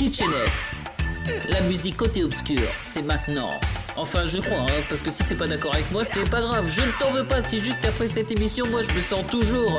Kitchenette. La musique côté obscur, c'est maintenant. Enfin, je crois, parce que si t'es pas d'accord avec moi, c'est pas grave. Je ne t'en veux pas si juste après cette émission, moi, je me sens toujours...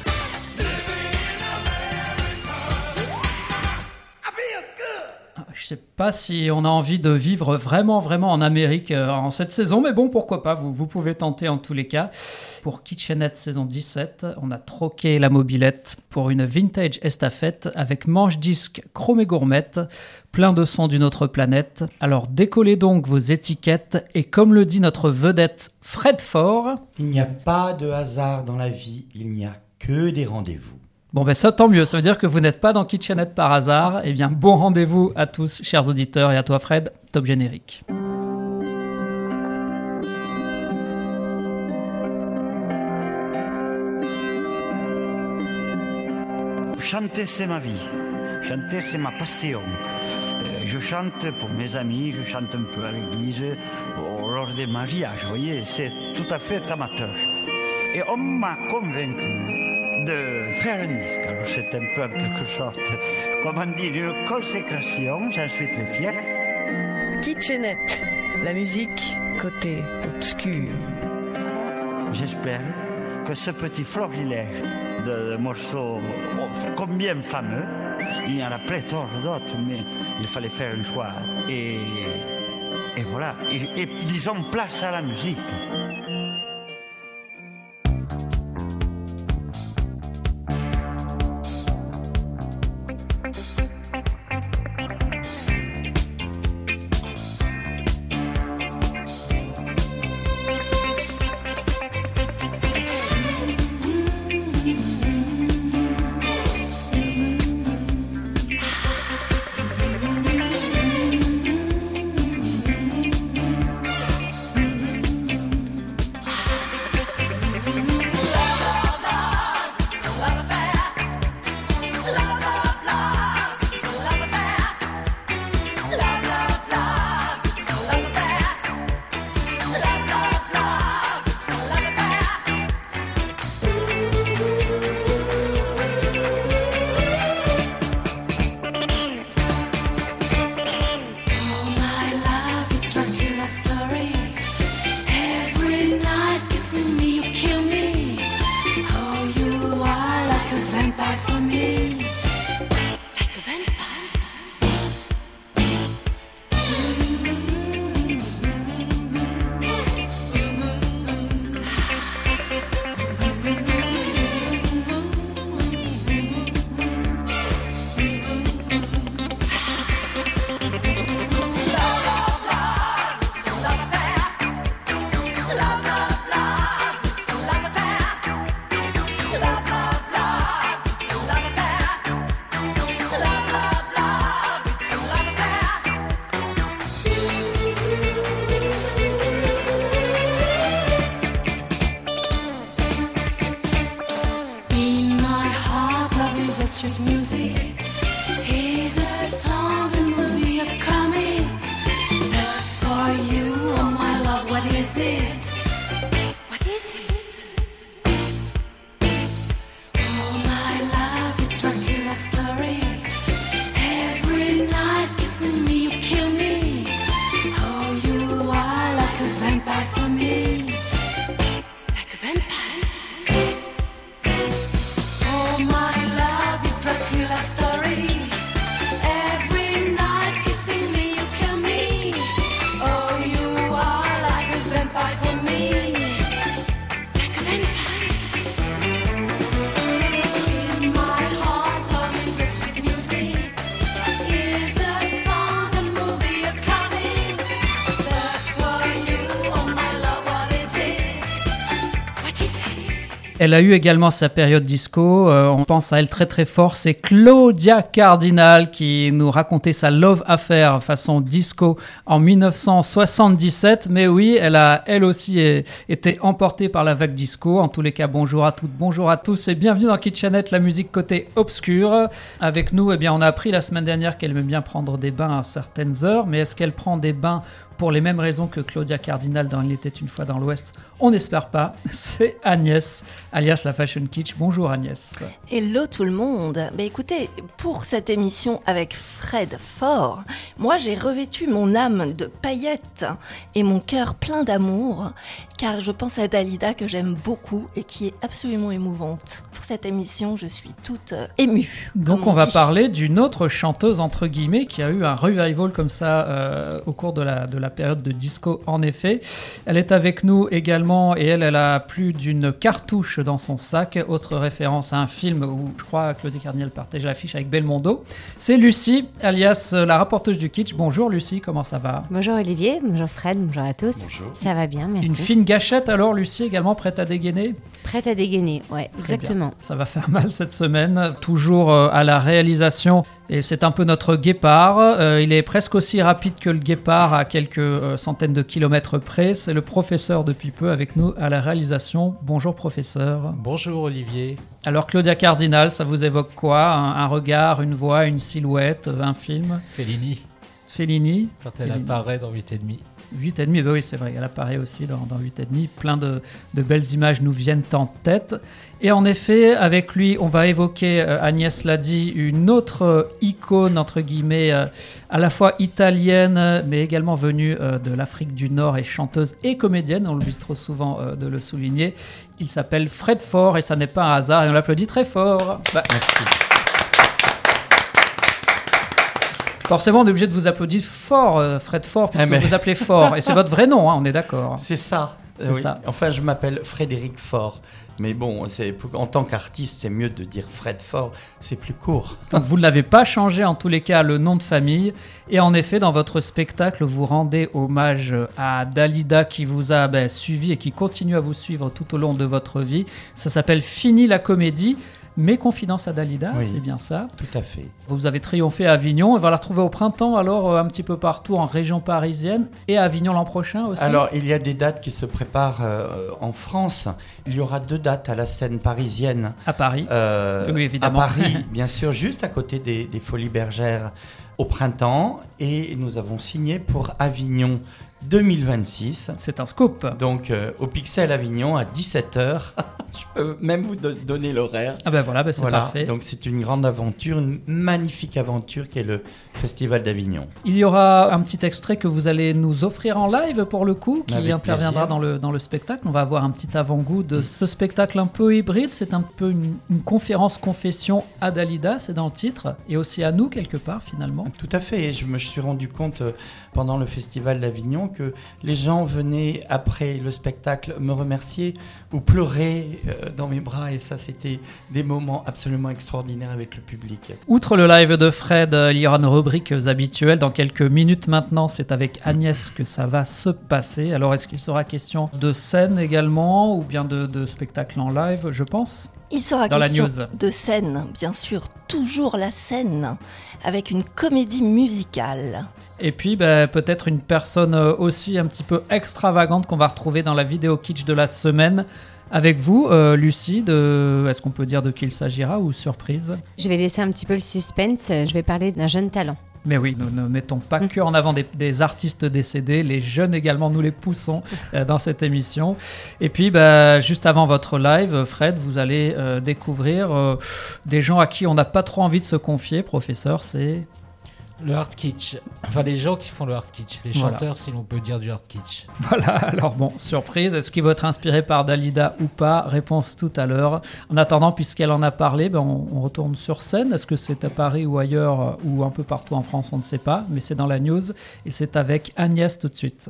Je sais pas si on a envie de vivre vraiment en Amérique en cette saison, mais bon, pourquoi pas, vous pouvez tenter en tous les cas. Pour Kitchenette saison 17, on a troqué la mobilette pour une vintage estafette avec manche-disque chrome et gourmette, plein de sons d'une autre planète. Alors décollez donc vos étiquettes et comme le dit notre vedette Fred Ford... Il n'y a pas de hasard dans la vie, il n'y a que des rendez-vous. Bon ben ça tant mieux, ça veut dire que vous n'êtes pas dans Kitchenette par hasard. Eh bien bon rendez-vous à tous chers auditeurs et à toi Fred, top générique. Chanter c'est ma vie, chanter c'est ma passion. Je chante pour mes amis, je chante un peu à l'église, lors des mariages, vous voyez, c'est tout à fait amateur. Et on m'a convaincu de faire un disque. Alors c'est un peu en quelque sorte, comment dire, une consécration, j'en suis très fier. Kitchenette, la musique côté obscur. J'espère que ce petit florilège de morceaux combien fameux, il y en a pléthore d'autres, mais il fallait faire un choix. Et voilà, et disons place à la musique. Elle a eu également sa période disco, on pense à elle très très fort, c'est Claudia Cardinal qui nous racontait sa love affair façon disco en 1977, mais oui, elle a elle aussi été emportée par la vague disco. En tous les cas, bonjour à toutes, bonjour à tous et bienvenue dans Kitchenette, la musique côté obscur. Avec nous, eh bien, on a appris la semaine dernière qu'elle aime bien prendre des bains à certaines heures, mais est-ce qu'elle prend des bains pour les mêmes raisons que Claudia Cardinal dans Il était une fois dans l'Ouest, on n'espère pas, c'est Agnès, alias la Fashion Kitsch. Bonjour Agnès. Hello tout le monde. Écoutez, pour cette émission avec Fred Fort, moi j'ai revêtu mon âme de paillettes et mon cœur plein d'amour, car je pense à Dalida que j'aime beaucoup et qui est absolument émouvante. Pour cette émission, je suis toute émue. Donc on va parler d'une autre chanteuse entre guillemets qui a eu un revival comme ça au cours de la période de disco en effet. Elle est avec nous également et elle a plus d'une cartouche dans son sac. Autre référence à un film où je crois Claudia Cardinal partage l'affiche avec Belmondo. C'est Lucie, alias la rapporteuse du kitsch. Bonjour Lucie, comment ça va ? Bonjour Olivier, bonjour Fred, bonjour à tous. Bonjour. Ça va bien, merci. Une fine gâchette alors Lucie, également prête à dégainer ? Prête à dégainer, ouais, Très exactement. bien. Ça va faire mal cette semaine, toujours à la réalisation et c'est un peu notre guépard. Il est presque aussi rapide que le guépard à quelques centaines de kilomètres près. C'est le professeur depuis peu avec nous à la réalisation. Bonjour professeur. Bonjour Olivier. Alors Claudia Cardinal, ça vous évoque quoi ? Un regard, une voix, une silhouette, un film ? Fellini. Quand elle apparaît dans 8,5. 8,5, bah oui, c'est vrai, elle apparaît aussi dans 8,5. Plein de belles images nous viennent en tête. Et en effet, avec lui, on va évoquer, Agnès l'a dit, une autre icône, entre guillemets, à la fois italienne, mais également venue de l'Afrique du Nord et chanteuse et comédienne. On l'oublie trop souvent de le souligner. Il s'appelle Fred Fort et ça n'est pas un hasard. Et on l'applaudit très fort. Merci. Forcément, on est obligé de vous applaudir fort, Fred Fort, puisque vous vous appelez Fort. Et c'est votre vrai nom, hein, on est d'accord. C'est ça. C'est ça. Enfin, je m'appelle Frédéric Fort. Mais bon, en tant qu'artiste, c'est mieux de dire Fred Fort. C'est plus court. Donc, vous ne l'avez pas changé, en tous les cas, le nom de famille. Et en effet, dans votre spectacle, vous rendez hommage à Dalida qui vous a suivi et qui continue à vous suivre tout au long de votre vie. Ça s'appelle Fini la comédie. Mes confidences à Dalida, oui, c'est bien ça. Tout à fait. Vous avez triomphé à Avignon. On va la retrouver au printemps, alors un petit peu partout en région parisienne et à Avignon l'an prochain aussi. Alors, il y a des dates qui se préparent en France. Il y aura 2 dates à la scène parisienne. À Paris, oui, évidemment. À Paris, bien sûr, juste à côté des Folies Bergères au printemps. Et nous avons signé pour Avignon 2026. C'est un scoop. Donc, au Pixel Avignon à 17h. Je peux même vous donner l'horaire. Ah c'est parfait. Donc c'est une grande aventure, une magnifique aventure qui est le Festival d'Avignon. Il y aura un petit extrait que vous allez nous offrir en live pour le coup, qui Avec interviendra dans le spectacle. On va avoir un petit avant-goût de ce spectacle un peu hybride. C'est un peu une conférence confession à Dalida, c'est dans le titre, et aussi à nous quelque part finalement. Tout à fait. Et je me suis rendu compte pendant le Festival d'Avignon que les gens venaient après le spectacle me remercier ou pleurer dans mes bras, et ça c'était des moments absolument extraordinaires avec le public. Outre le live de Fred, il y aura nos rubriques habituelles dans quelques minutes maintenant. C'est avec Agnès que ça va se passer. Alors est-ce qu'il sera question de scène également ou bien de spectacle en live, je pense ? Il sera dans question la news. De scène, bien sûr, toujours la scène, avec une comédie musicale. Et puis peut-être une personne aussi un petit peu extravagante qu'on va retrouver dans la vidéo kitsch de la semaine. Avec vous, Lucie, est-ce qu'on peut dire de qui il s'agira ou surprise ? Je vais laisser un petit peu le suspense, je vais parler d'un jeune talent. Mais oui, nous ne mettons pas que en avant des artistes décédés, les jeunes également, nous les poussons dans cette émission. Et puis, juste avant votre live, Fred, vous allez découvrir des gens à qui on n'a pas trop envie de se confier, professeur, c'est... Le hard kitsch. Enfin, les gens qui font le hard kitsch. Les chanteurs, si l'on peut dire du hard kitsch. Voilà, alors bon, surprise. Est-ce qu'il va être inspiré par Dalida ou pas ? Réponse tout à l'heure. En attendant, puisqu'elle en a parlé, on retourne sur scène. Est-ce que c'est à Paris ou ailleurs ou un peu partout en France ? On ne sait pas, mais c'est dans la news. Et c'est avec Agnès tout de suite.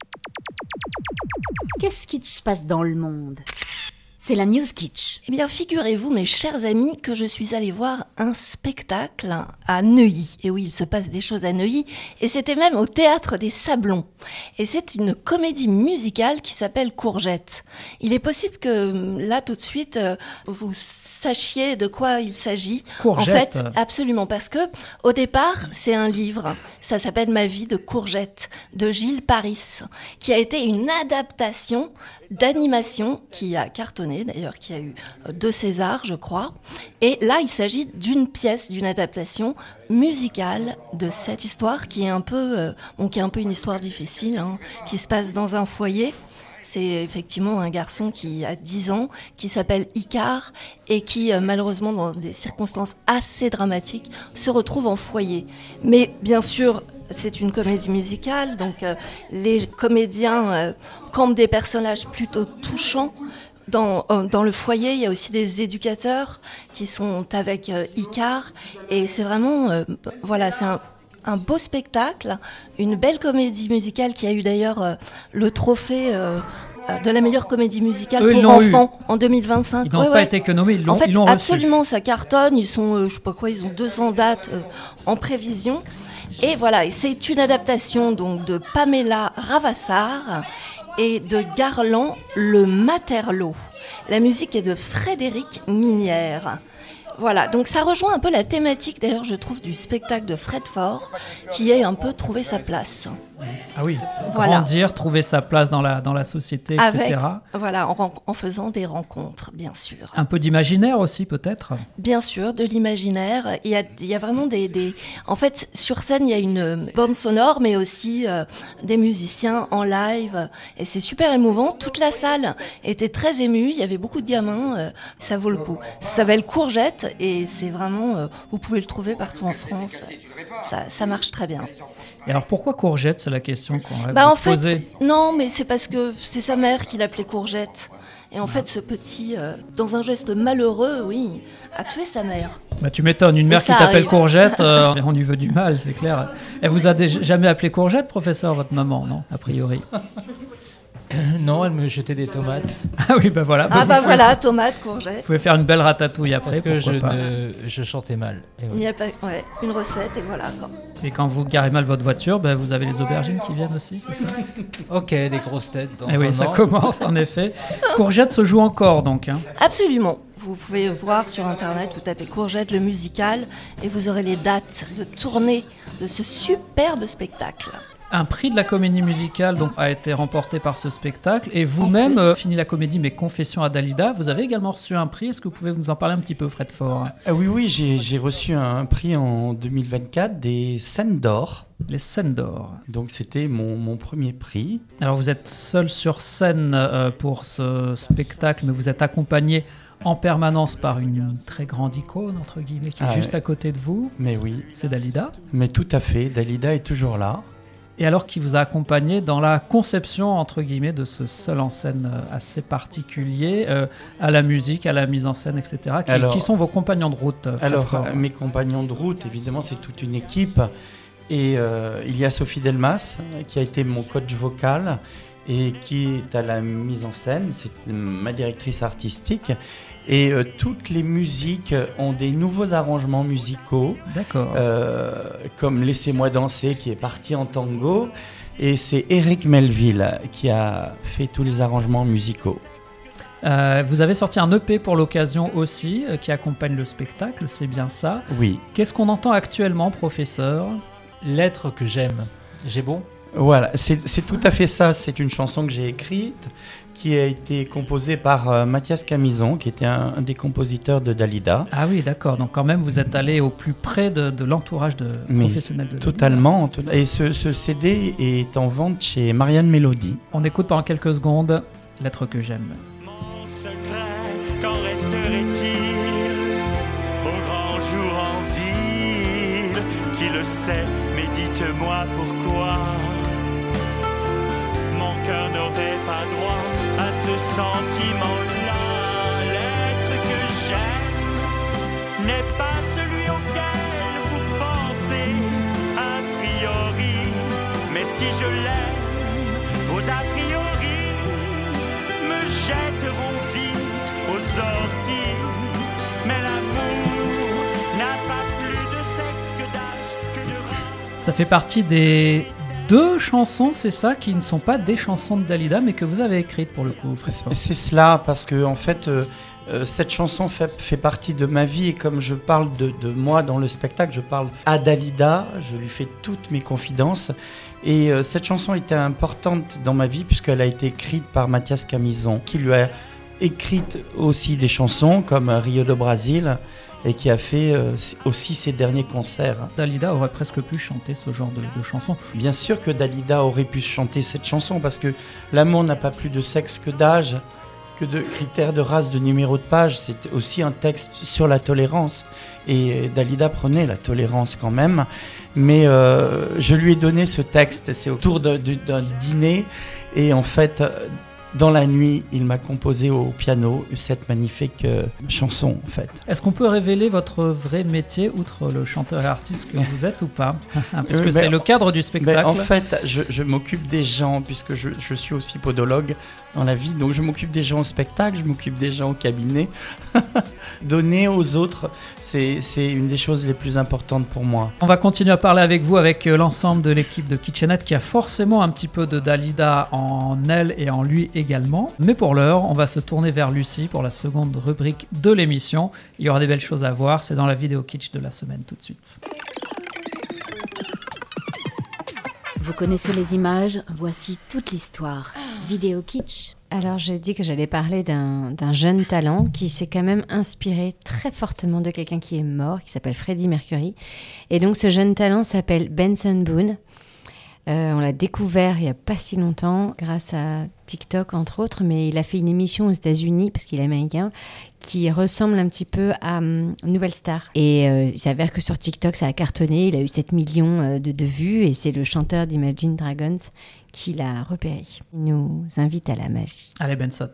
Qu'est-ce qui se passe dans le monde ? C'est la News Kitsch. Eh bien, figurez-vous, mes chers amis, que je suis allée voir un spectacle à Neuilly. Et oui, il se passe des choses à Neuilly. Et c'était même au Théâtre des Sablons. Et c'est une comédie musicale qui s'appelle Courgette. Il est possible que, là, tout de suite, vous sachiez de quoi il s'agit. Courgette. En fait, absolument, parce que au départ, c'est un livre. Ça s'appelle Ma vie de Courgette de Gilles Paris, qui a été une adaptation d'animation qui a cartonné, d'ailleurs, qui a eu 2 Césars, je crois. Et là, il s'agit d'une pièce, d'une adaptation musicale de cette histoire qui est un peu, qui est un peu une histoire difficile, qui se passe dans un foyer. C'est effectivement un garçon qui a 10 ans, qui s'appelle Icare et qui, malheureusement, dans des circonstances assez dramatiques, se retrouve en foyer. Mais bien sûr, c'est une comédie musicale, donc les comédiens campent des personnages plutôt touchants. Dans le foyer, il y a aussi des éducateurs qui sont avec Icare. Et c'est vraiment, c'est un beau spectacle, une belle comédie musicale qui a eu d'ailleurs le trophée de la meilleure comédie musicale pour enfants en 2025. Ils n'ont pas été que nommés, ils l'ont reçu. Absolument, ça cartonne. Ils sont, ils ont 200 dates en prévision. Et voilà, et c'est une adaptation donc de Pamela Ravassar et de Garland Le Materlot. La musique est de Frédéric Minière. Voilà, donc ça rejoint un peu la thématique, d'ailleurs, je trouve, du spectacle de Fred Faure, qui est un peu trouvé sa place. Ah oui, grandir, trouver sa place dans la société, etc. En faisant des rencontres, bien sûr. Un peu d'imaginaire aussi, peut-être ? Bien sûr, de l'imaginaire. Il y a vraiment En fait, sur scène, il y a une bande sonore, mais aussi des musiciens en live. Et c'est super émouvant. Toute la salle était très émue. Il y avait beaucoup de gamins. Ça vaut le coup. Ça s'appelle Courgette et c'est vraiment... vous pouvez le trouver partout en France. Ça marche très bien. Et alors pourquoi Courgette, c'est la question qu'on va vous poser. Non, mais c'est parce que c'est sa mère qui l'appelait Courgette. Et en fait, ce petit, dans un geste malheureux, a tué sa mère. Tu m'étonnes, une mère qui t'appelle Courgette, on lui veut du mal, c'est clair. Elle vous a jamais appelé Courgette, professeur, votre maman, non ? A priori. Non, elle me jetait des tomates. Ah oui, voilà. Tomates, courgettes. Vous pouvez faire une belle ratatouille après. Parce que je chantais mal. Il n'y a pas une recette et voilà. Et quand vous garez mal votre voiture, vous avez les aubergines qui viennent aussi, c'est ça ? Ok, des grosses têtes. Ça commence en effet. Courgette se joue encore donc. Absolument. Vous pouvez voir sur Internet, vous tapez Courgette le musical et vous aurez les dates de tournée de ce superbe spectacle. Un prix de la comédie musicale a été remporté par ce spectacle. Et vous-même, fini la comédie, mais Confessions à Dalida, vous avez également reçu un prix. Est-ce que vous pouvez nous en parler un petit peu, Fred Faure ? Oui, j'ai reçu un prix en 2024 des Scènes d'Or. Les Scènes d'Or. Donc c'était mon premier prix. Alors vous êtes seul sur scène pour ce spectacle, mais vous êtes accompagné en permanence par une très grande icône, entre guillemets, qui est juste à côté de vous. Mais oui. C'est Dalida. Mais tout à fait, Dalida est toujours là. Et alors qui vous a accompagné dans la conception, entre guillemets, de ce seul en scène assez particulier, à la musique, à la mise en scène, etc. Qui sont vos compagnons de route ? Mes compagnons de route, évidemment, c'est toute une équipe. Et il y a Sophie Delmas, qui a été mon coach vocal et qui est à la mise en scène. C'est ma directrice artistique. Et toutes les musiques ont des nouveaux arrangements musicaux. D'accord. Comme Laissez-moi danser, qui est parti en tango. Et c'est Eric Melville qui a fait tous les arrangements musicaux. Vous avez sorti un EP pour l'occasion aussi, qui accompagne le spectacle, c'est bien ça ? Oui. Qu'est-ce qu'on entend actuellement, professeur ? L'être que j'aime. J'ai bon ? Voilà, c'est tout à fait ça. C'est une chanson que j'ai écrite, qui a été composée par Mathias Camison, qui était un des compositeurs de Dalida. Ah oui, d'accord. Donc quand même, vous êtes allé au plus près de l'entourage professionnel de Dalida. Totalement. Et ce CD est en vente chez Marianne Mélodie. On écoute pendant quelques secondes L'être que j'aime. Mon secret, qu'en resterait-il au grand jour en ville? Qui le sait, mais dites-moi pourquoi mon cœur n'aurait pas droit à ce sentiment-là. L'être que j'aime n'est pas celui auquel vous pensez a priori. Mais si je l'aime, vos a priori me jetteront vite aux orties. Mais l'amour n'a pas plus de sexe que d'âge, que de rang. Ça fait partie des 2 chansons, c'est ça, qui ne sont pas des chansons de Dalida, mais que vous avez écrites pour le coup, Fred Faure. C'est cela, parce que en fait, Cette chanson fait partie de ma vie et comme je parle de moi dans le spectacle, je parle à Dalida, je lui fais toutes mes confidences. Et cette chanson était importante dans ma vie puisqu'elle a été écrite par Mathias Camison, qui lui a écrit aussi des chansons comme Rio do Brasil et qui a fait aussi ses derniers concerts. Dalida aurait presque pu chanter ce genre de chanson. Bien sûr que Dalida aurait pu chanter cette chanson parce que l'amour n'a pas plus de sexe que d'âge, que de critères de race, de numéro de page. C'est aussi un texte sur la tolérance. Et Dalida prenait la tolérance quand même. Mais je lui ai donné ce texte. C'est autour d'un dîner. Et en fait, dans la nuit, il m'a composé au piano cette magnifique chanson, en fait. Est-ce qu'on peut révéler votre vrai métier, outre le chanteur et artiste que vous êtes ou pas? Parce que c'est le cadre du spectacle. En fait, je m'occupe des gens, puisque je suis aussi podologue dans la vie. Donc, je m'occupe des gens au spectacle, je m'occupe des gens au cabinet. Donner aux autres, c'est une des choses les plus importantes pour moi. On va continuer à parler avec vous, avec l'ensemble de l'équipe de Kitchenette, qui a forcément un petit peu de Dalida en elle et en lui également. Mais pour l'heure, on va se tourner vers Lucie pour la seconde rubrique de l'émission. Il y aura des belles choses à voir, c'est dans la vidéo kitsch de la semaine tout de suite. Vous connaissez les images, voici toute l'histoire. Vidéo kitsch. Alors j'ai dit que j'allais parler d'un jeune talent qui s'est quand même inspiré très fortement de quelqu'un qui est mort, qui s'appelle Freddie Mercury. Et donc ce jeune talent s'appelle Benson Boone. On l'a découvert il n'y a pas si longtemps grâce à TikTok entre autres, mais il a fait une émission aux États-Unis parce qu'il est américain qui ressemble un petit peu à Nouvelle Star. Et il s'avère que sur TikTok ça a cartonné, il a eu 7 millions de vues et c'est le chanteur d'Imagine Dragons qui l'a repéré. Il nous invite à la magie. Allez Benson.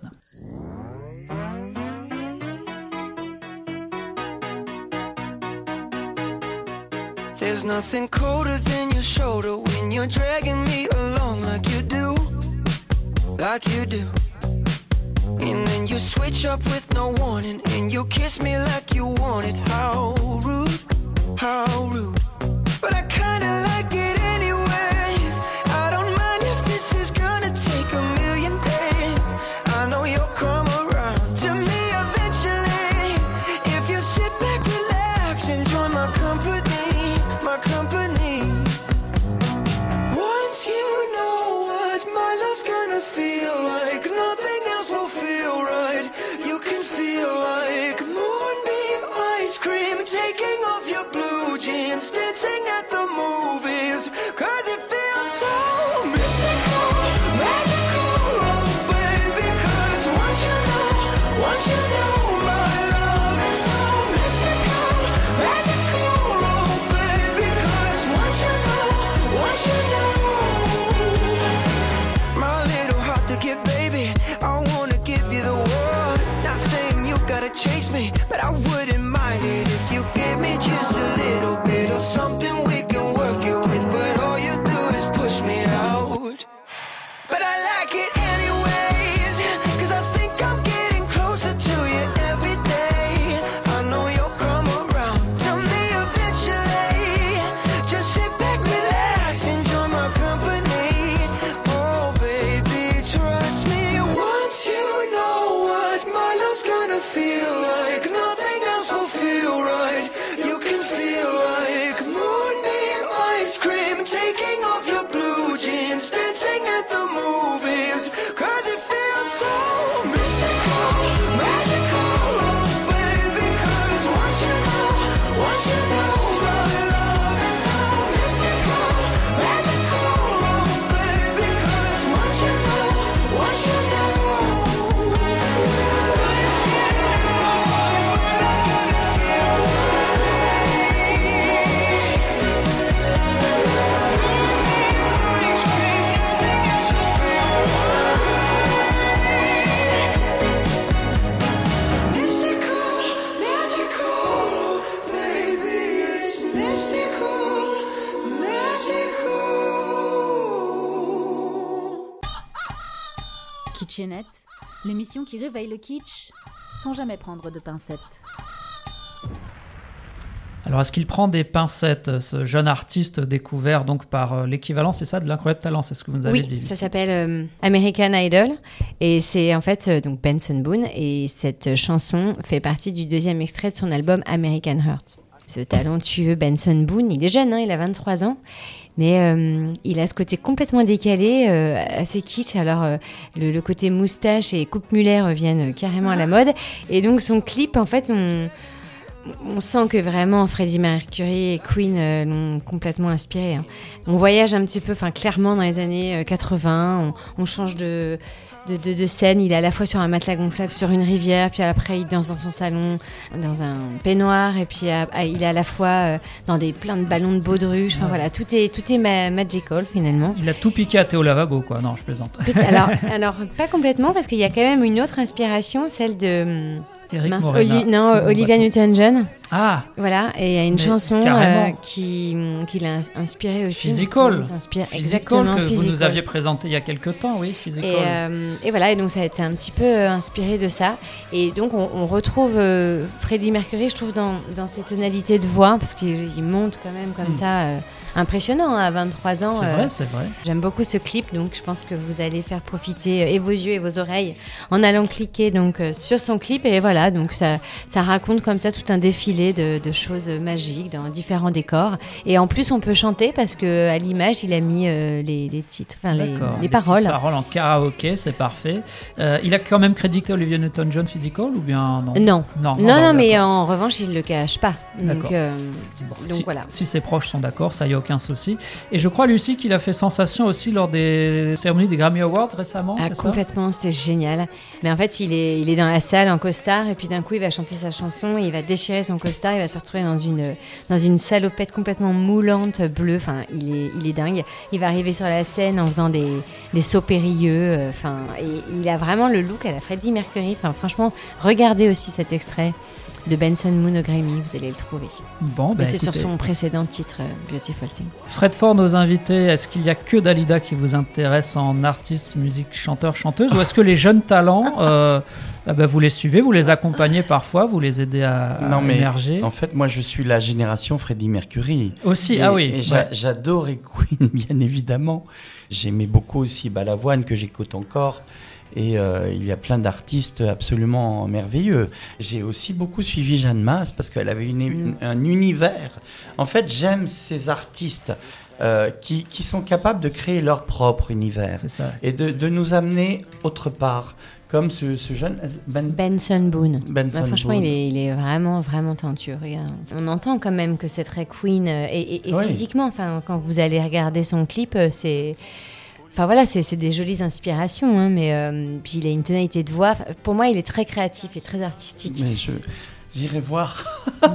There's nothing colder than your shoulder when you're dragging me along like you do, like you do. And then you switch up with no warning and you kiss me like you want it. How rude, how rude. But I kinda like it anyways. I don't mind if this is gonna take a million days. I know you'll come around to me eventually. If you sit back, relax, enjoy my company, my company. Once you know what my love's gonna feel like, nothing else will feel right. You can feel like moonbeam ice cream, taking off your blue jeans, dancing at the movies, 'cause it feels so mystical, magical, oh baby, 'cause once you know my love is so mystical, magical, oh baby, 'cause once you know my little heart to give, baby, I wanna give you the world. Not saying you gotta chase me, but I wouldn't mind it if you gave me just a little bit of something we can work it with, but all you do is push me out. But I like it anyways, 'cause I think I'm getting closer to you every day. I know you'll come around to me eventually. Just sit back, relax, enjoy my company. Oh baby, trust me. Once you know what my love's gonna feel like, nothing else will feel right. You can feel like moonbeam ice cream, taking off your blue jeans, dancing at the movies, 'cause it feels so mystical, magical, oh baby, 'cause once you know my love is so mystical, magical, oh baby, 'cause once you know Kitchenette, l'émission qui réveille le kitsch sans jamais prendre de pincettes. Alors, est-ce qu'il prend des pincettes, ce jeune artiste découvert donc par l'équivalent, c'est ça, de l'Incroyable Talent, c'est ce que vous nous avez dit? Oui, ça s'appelle American Idol et c'est en fait donc Benson Boone et cette chanson fait partie du 2e extrait de son album American Heart. Ce talentueux Benson Boone, il est jeune, il a 23 ans. Mais il a ce côté complètement décalé, assez kitsch. Alors, le côté moustache et coupe mulet reviennent carrément à la mode. Et donc, son clip, en fait, on sent que vraiment Freddie Mercury et Queen l'ont complètement inspiré. On voyage un petit peu, clairement dans les années 80. On change de scène. Il est à la fois sur un matelas gonflable sur une rivière, puis après il danse dans son salon dans un peignoir, et puis il est à la fois dans plein de ballons de baudruche. Enfin voilà, tout est magical finalement. Il a tout piqué à Théo Lavabo, quoi. Non, je plaisante. Alors pas complètement, parce qu'il y a quand même une autre inspiration, celle de Olivia Newton-John. Ah. Voilà, et il y a une chanson qui l'a inspiré aussi. Physical. Exactement, que Physical. Vous nous aviez présenté il y a quelques temps, oui, Physical. Et voilà, et donc ça a été un petit peu inspiré de ça. Et donc on retrouve Freddie Mercury, je trouve, dans ses tonalités de voix, parce qu'il monte quand même comme ça. Impressionnant à 23 ans. C'est vrai. J'aime beaucoup ce clip, donc je pense que vous allez faire profiter et vos yeux et vos oreilles en allant cliquer donc sur son clip. Et voilà, donc ça raconte comme ça tout un défilé de choses magiques dans différents décors. Et en plus, on peut chanter parce que à l'image, il a mis les titres, les paroles. Les paroles en karaoké, c'est parfait. Il a quand même crédité Olivia Newton-John Physical ou bien non? Non, mais en revanche, il le cache pas. Donc voilà. Si ses proches sont d'accord, ça y est. Aucun souci. Et je crois, Lucie, qu'il a fait sensation aussi lors des cérémonies des Grammy Awards récemment. Ah, complètement, c'était génial. Mais en fait, il est dans la salle en costard, et puis d'un coup, il va chanter sa chanson, il va déchirer son costard, il va se retrouver dans une salopette complètement moulante bleue. Enfin, il est dingue. Il va arriver sur la scène en faisant des sauts périlleux. Et il a vraiment le look à la Freddie Mercury. Enfin, franchement, regardez aussi cet extrait de Benson Boone au Grammy, vous allez le trouver. Bon, c'est sur son précédent titre, Beautiful Things. Fred Ford, nos invités, est-ce qu'il n'y a que Dalida qui vous intéresse en artiste, musique, chanteur, chanteuse, ou est-ce que les jeunes talents, vous les suivez, vous les accompagnez parfois, vous les aidez à émerger? En fait, moi, je suis la génération Freddie Mercury. Aussi, Et j'adorais Queen, bien évidemment. J'aimais beaucoup aussi Balavoine, que j'écoute encore. Et il y a plein d'artistes absolument merveilleux. J'ai aussi beaucoup suivi Jeanne Masse parce qu'elle avait un univers. En fait, j'aime ces artistes qui sont capables de créer leur propre univers. C'est ça. Et de nous amener autre part. Comme ce jeune Benson Boone. Franchement, il est vraiment, vraiment talentueux. On entend quand même que c'est très Queen. Et physiquement, quand vous allez regarder son clip, c'est... Enfin voilà, c'est des jolies inspirations, mais puis il a une tonalité de voix. Pour moi, il est très créatif et très artistique. Mais j'irai voir.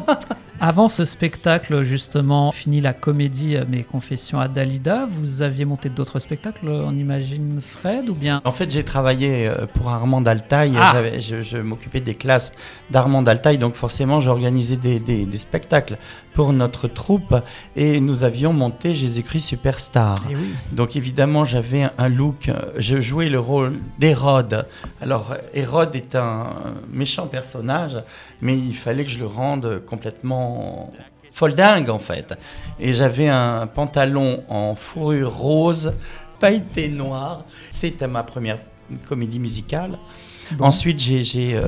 Avant ce spectacle, justement, fini la comédie Mes Confessions à Dalida, vous aviez monté d'autres spectacles, on imagine, Fred, ou bien? En fait, j'ai travaillé pour Armand Altaï. Je m'occupais des classes d'Armand Altaï, donc forcément, j'organisais des spectacles pour notre troupe. Et nous avions monté Jésus-Christ Superstar. Et oui. Donc évidemment, j'avais un look. Je jouais le rôle d'Hérode. Alors, Hérode est un méchant personnage, mais il fallait que je le rende complètement foldingue en fait. Et j'avais un pantalon en fourrure rose, pailleté noire. C'était ma première comédie musicale. Bon. Ensuite, j'ai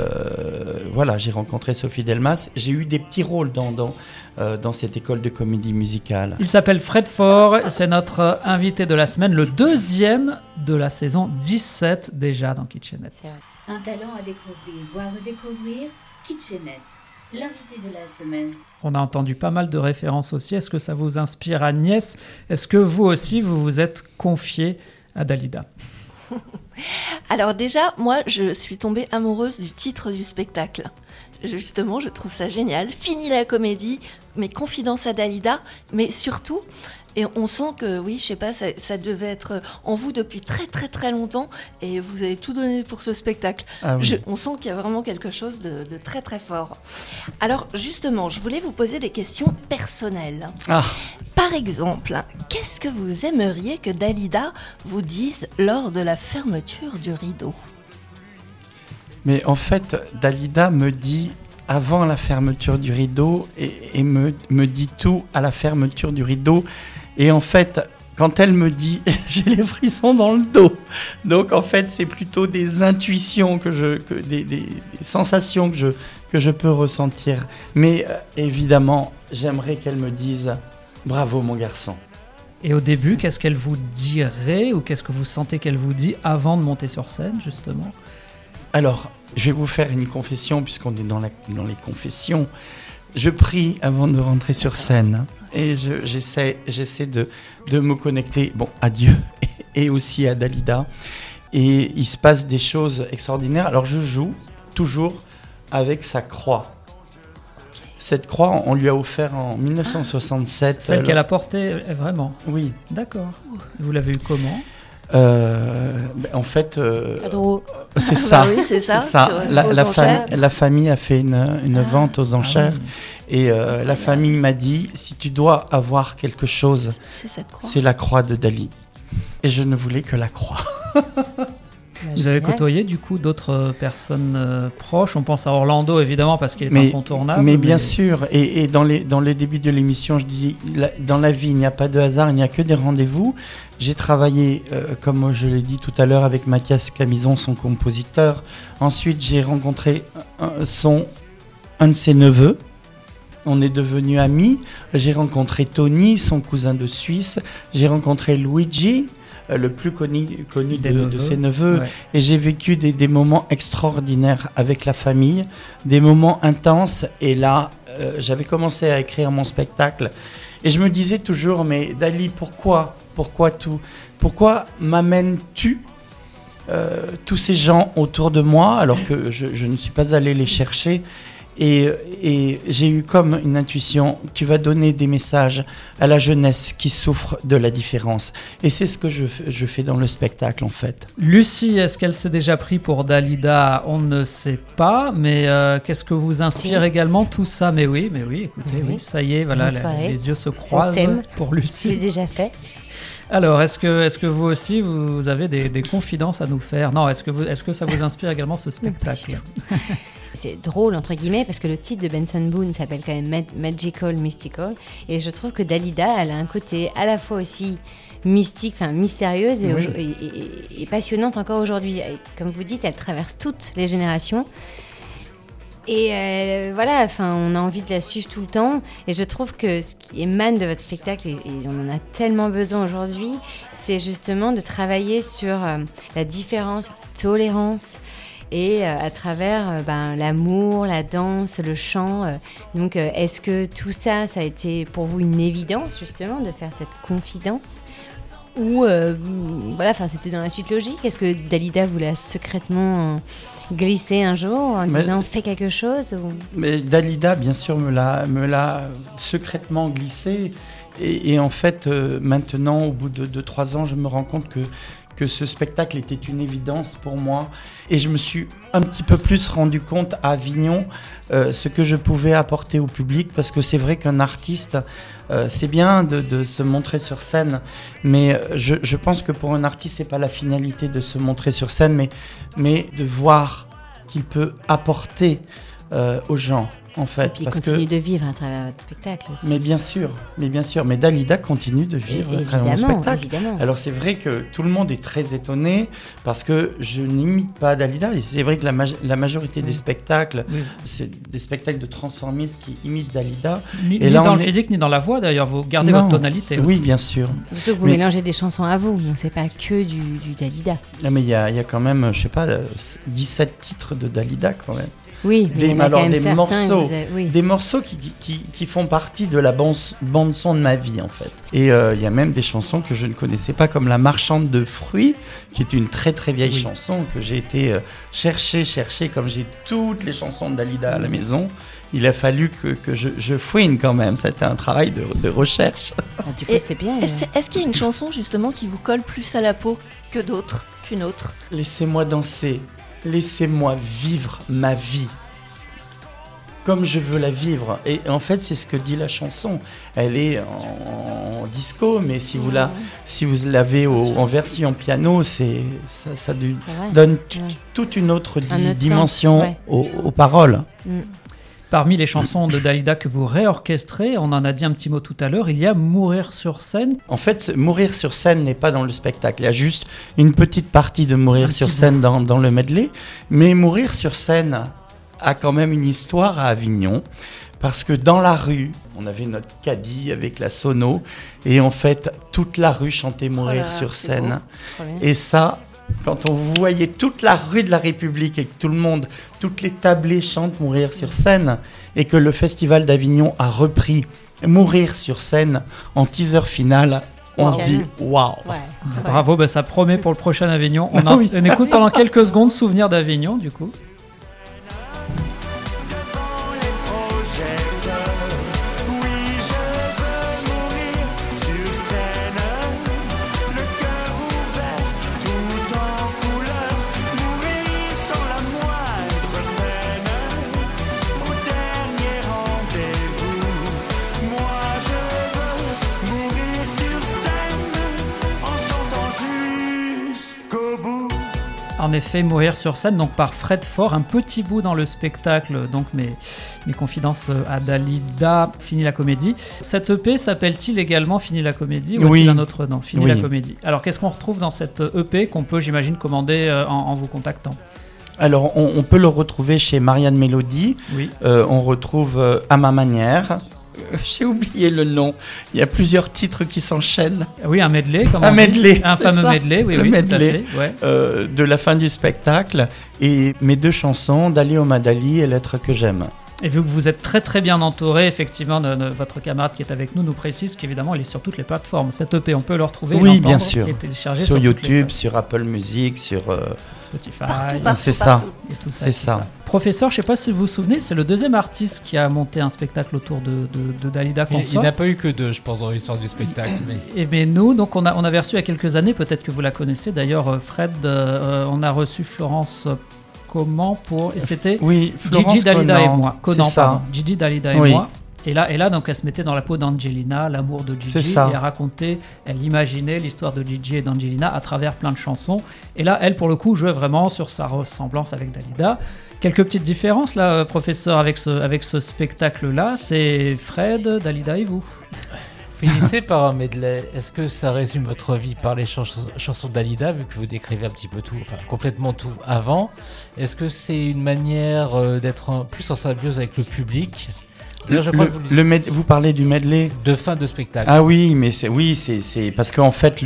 rencontré Sophie Delmas. J'ai eu des petits rôles dans cette école de comédie musicale. Il s'appelle Fred Ford, c'est notre invité de la semaine, le 2e de la saison 17 déjà dans Kitchenette. Un talent à découvrir, voire redécouvrir, Kitchenette. L'invité de la semaine. On a entendu pas mal de références aussi. Est-ce que ça vous inspire, Agnès? Est-ce que vous aussi, vous vous êtes confiée à Dalida? Alors déjà, moi, je suis tombée amoureuse du titre du spectacle. Justement, je trouve ça génial. Fini la comédie, mes confidences à Dalida, mais surtout... Et on sent que, oui, je sais pas, ça devait être en vous depuis très très très longtemps et vous avez tout donné pour ce spectacle. Ah oui. On sent qu'il y a vraiment quelque chose de très très fort. Alors justement, je voulais vous poser des questions personnelles. Par exemple, qu'est-ce que vous aimeriez que Dalida vous dise lors de la fermeture du rideau? Mais en fait, Dalida me dit avant la fermeture du rideau et me dit tout à la fermeture du rideau. Et en fait, quand elle me dit, j'ai les frissons dans le dos. Donc en fait, c'est plutôt des intuitions, des sensations que je peux ressentir. Mais évidemment, j'aimerais qu'elle me dise « Bravo mon garçon ». Et au début, qu'est-ce qu'elle vous dirait ou qu'est-ce que vous sentez qu'elle vous dit avant de monter sur scène, justement ? Alors, je vais vous faire une confession, puisqu'on est dans les confessions. Je prie avant de rentrer sur scène et j'essaie de me connecter à Dieu et aussi à Dalida. Et il se passe des choses extraordinaires. Alors, je joue toujours avec sa croix. Cette croix, on lui a offert en 1967. Celle qu'elle a portée, vraiment ? Oui. D'accord. Vous l'avez eu comment ? En fait, c'est ça. Oui, c'est ça. La famille a fait une vente aux enchères. Et la famille m'a dit, si tu dois avoir quelque chose, c'est la croix de Dali. Et je ne voulais que la croix. Vous avez côtoyé du coup d'autres personnes proches. On pense à Orlando évidemment parce qu'il est incontournable. Mais bien sûr, et dans les débuts de l'émission, je dis, dans la vie, il n'y a pas de hasard, il n'y a que des rendez-vous. J'ai travaillé, comme je l'ai dit tout à l'heure, avec Mathias Camison, son compositeur. Ensuite, j'ai rencontré un de ses neveux. On est devenus amis. J'ai rencontré Tony, son cousin de Suisse. J'ai rencontré Luigi, le plus connu de ses neveux. Ouais. Et j'ai vécu des moments extraordinaires avec la famille, des moments intenses. Et là, j'avais commencé à écrire mon spectacle. Et je me disais toujours, mais Dali, pourquoi tout ? Pourquoi m'amènes-tu tous ces gens autour de moi alors que je ne suis pas allé les chercher ? Et j'ai eu comme une intuition, tu vas donner des messages à la jeunesse qui souffre de la différence. Et c'est ce que je fais dans le spectacle, en fait. Lucie, est-ce qu'elle s'est déjà pris pour Dalida ? On ne sait pas, mais qu'est-ce que vous inspire également tout ça ? Mais oui, écoutez, oui, ça y est, voilà, les yeux se croisent pour Lucie. J'ai déjà fait. Alors, est-ce que vous aussi, vous avez des confidences à nous faire ? Non, est-ce que ça vous inspire également ce spectacle ? C'est drôle, entre guillemets, parce que le titre de Benson Boone s'appelle quand même Magical Mystical. Et je trouve que Dalida, elle a un côté à la fois aussi mystique, enfin mystérieuse et passionnante encore aujourd'hui. Et comme vous dites, elle traverse toutes les générations. Et voilà, enfin, on a envie de la suivre tout le temps. Et je trouve que ce qui émane de votre spectacle, et on en a tellement besoin aujourd'hui, c'est justement de travailler sur la différence, la tolérance, et à travers l'amour, la danse, le chant. Donc, est-ce que tout ça, ça a été pour vous une évidence, justement, de faire cette confidence ? Ou, c'était dans la suite logique ? Est-ce que Dalida vous l'a secrètement glissé un jour en disant « fais quelque chose » ou... Mais Dalida, bien sûr, me l'a secrètement glissé. Et en fait, maintenant, au bout de 3 ans, je me rends compte que ce spectacle était une évidence pour moi. Et je me suis un petit peu plus rendu compte à Avignon ce que je pouvais apporter au public, parce que c'est vrai qu'un artiste, c'est bien de se montrer sur scène, mais je pense que pour un artiste, c'est pas la finalité de se montrer sur scène, mais de voir qu'il peut apporter aux gens. En fait, et puis il continue de vivre à travers votre spectacle aussi. Mais bien sûr. Mais Dalida continue de vivre à travers mon spectacle. Évidemment. Alors c'est vrai que tout le monde est très étonné parce que je n'imite pas Dalida. Et c'est vrai que la majorité des spectacles, c'est des spectacles de transformistes qui imitent Dalida. Ni dans le physique, ni dans la voix d'ailleurs. Vous gardez votre tonalité aussi. Oui, bien sûr. Surtout que vous mélangez des chansons à vous, donc c'est pas que du Dalida. Non, mais il y a quand même, je sais pas, 17 titres de Dalida quand même. Oui, des morceaux qui font partie de la bande son de ma vie en fait. Et il y a même des chansons que je ne connaissais pas, comme La Marchande de fruits, qui est une très très vieille chanson que j'ai été chercher, comme j'ai toutes les chansons de Dalida à la maison. Il a fallu que je fouine quand même. C'était un travail de recherche. Du coup, c'est bien. Est-ce qu'il y a une chanson justement qui vous colle plus à la peau que d'autres, qu'une autre ? Laissez-moi danser. Laissez-moi vivre ma vie comme je veux la vivre. Et en fait, c'est ce que dit la chanson. Elle est en disco, mais si vous l'avez en version piano, ça donne toute une autre dimension aux paroles. Parmi les chansons de Dalida que vous réorchestrez, on en a dit un petit mot tout à l'heure, il y a Mourir sur scène. En fait, Mourir sur scène n'est pas dans le spectacle. Il y a juste une petite partie de Mourir sur scène dans le medley. Mais Mourir sur scène a quand même une histoire à Avignon. Parce que dans la rue, on avait notre caddie avec la sono. Et en fait, toute la rue chantait Mourir sur scène. Et ça... Quand on voyait toute la rue de la République et que tout le monde, toutes les tablées chantent Mourir sur scène et que le Festival d'Avignon a repris Mourir sur scène en teaser final, on se dit waouh. Bravo, ça promet pour le prochain Avignon. On écoute pendant quelques secondes Souvenir d'Avignon du coup. En effet, Mourir sur scène, donc par Fred Faure, un petit bout dans le spectacle, donc mes confidences à Dalida, Fini la comédie. Cette EP s'appelle-t-il également Fini la comédie ou a-t-il un autre nom, Fini la comédie. Alors qu'est-ce qu'on retrouve dans cette EP qu'on peut, j'imagine, commander en vous contactant ? Alors on peut le retrouver chez Marianne Mélodie, on retrouve À ma manière. J'ai oublié le nom. Il y a plusieurs titres qui s'enchaînent. Oui, un medley. Un medley. Un fameux medley, oui, medley, tout à fait. De la fin du spectacle. Et mes 2 chansons, Dali oh ma Dali et L'être que j'aime. Et vu que vous êtes très très bien entouré, effectivement, de votre camarade qui est avec nous précise qu'évidemment il est sur toutes les plateformes. Cette EP, on peut le retrouver, oui, bien sûr. Et télécharger sur YouTube, sur Apple Music, sur Spotify. Partout, c'est ça. Et tout ça. C'est ça. Professeur, je ne sais pas si vous vous souvenez, c'est le deuxième artiste qui a monté un spectacle autour de Dalida Consort. Il n'a pas eu que 2, je pense, dans l'histoire du spectacle. Mais nous, donc on avait reçu il y a quelques années, peut-être que vous la connaissez d'ailleurs, Fred, on a reçu Florence et c'était Gigi, Dalida et moi. C'est ça. Gigi, Dalida et moi. Et là, donc, elle se mettait dans la peau d'Angelina, l'amour de Gigi, et elle racontait, elle imaginait l'histoire de Gigi et d'Angelina à travers plein de chansons. Et là, elle, pour le coup, jouait vraiment sur sa ressemblance avec Dalida. Quelques petites différences, là, professeur, avec ce spectacle-là, c'est Fred, Dalida et vous. Finissez par un medley. Est-ce que ça résume votre vie par les chansons d'Alida, vu que vous décrivez un petit peu tout, enfin complètement tout avant? Est-ce que c'est une manière d'être plus en symbiose avec le public? Vous parlez du medley de fin de spectacle. Ah oui, mais c'est parce qu'en fait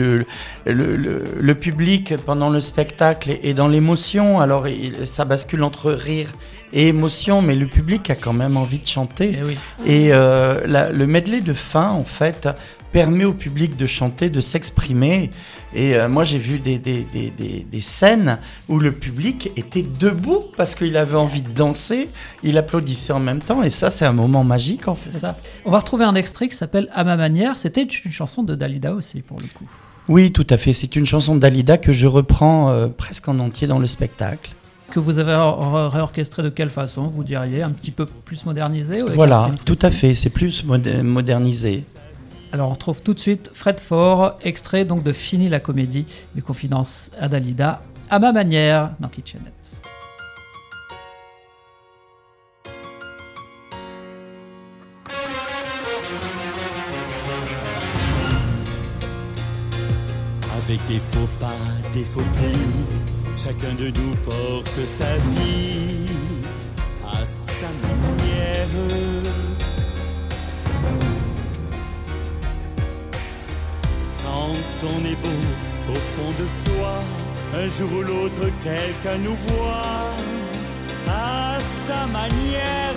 le public pendant le spectacle est dans l'émotion. Alors ça bascule entre rire et émotion, mais le public a quand même envie de chanter. Et le medley de fin, en fait, permet au public de chanter, de s'exprimer. Et moi, j'ai vu des scènes où le public était debout parce qu'il avait envie de danser. Il applaudissait en même temps. Et ça, c'est un moment magique, en fait. C'est ça. On va retrouver un extrait qui s'appelle « À ma manière ». C'était une chanson de Dalida aussi, pour le coup. Oui, tout à fait. C'est une chanson de Dalida que je reprends presque en entier dans le spectacle. Que vous avez réorchestré de quelle façon, vous diriez? Un petit peu plus modernisé Voilà, tout à fait. C'est plus modernisé. Alors on retrouve tout de suite Fred Faure, extrait donc de Fini la comédie, mes confidences à Dalida, à ma manière, dans Kitchenette. Avec des faux pas, des faux plis, chacun de nous porte sa vie à sa manière. Quand on est beau au fond de soi, un jour ou l'autre quelqu'un nous voit à sa manière.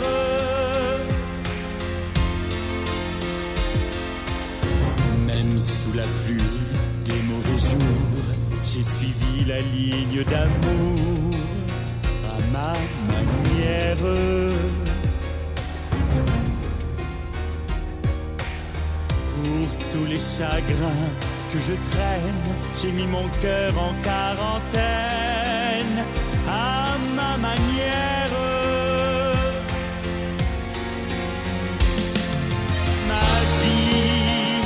Même sous la pluie des mauvais jours, j'ai suivi la ligne d'amour à ma manière. Pour tous les chagrins que je traîne, j'ai mis mon cœur en quarantaine à ma manière. Ma vie,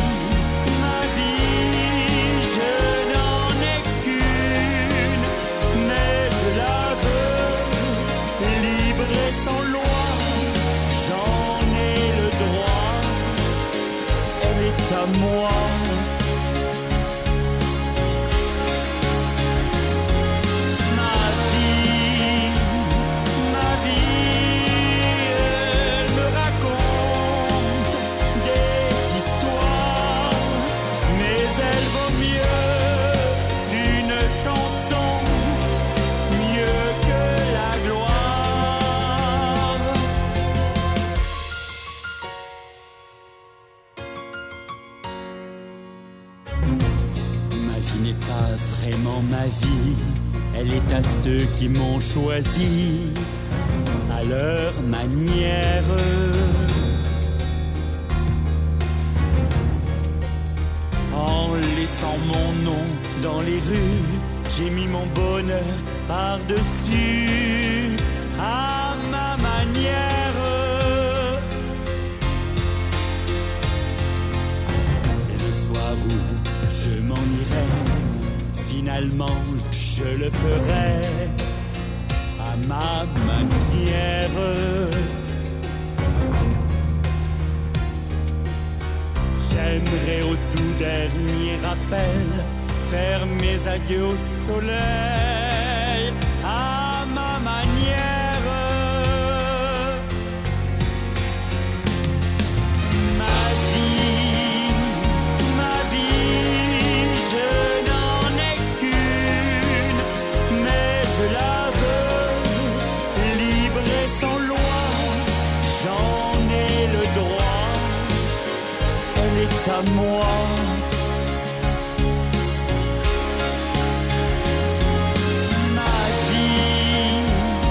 je n'en ai qu'une, mais je la veux libre et sans loi. est à moi. Vraiment ma vie, elle est à ceux qui m'ont choisi, à leur manière. En laissant mon nom dans les rues, j'ai mis mon bonheur par-dessus, à ma manière. Et le soir où je m'en irai, finalement, je le ferai à ma manière. J'aimerais au tout dernier appel faire mes adieux au soleil à ma manière. À moi, ma vie,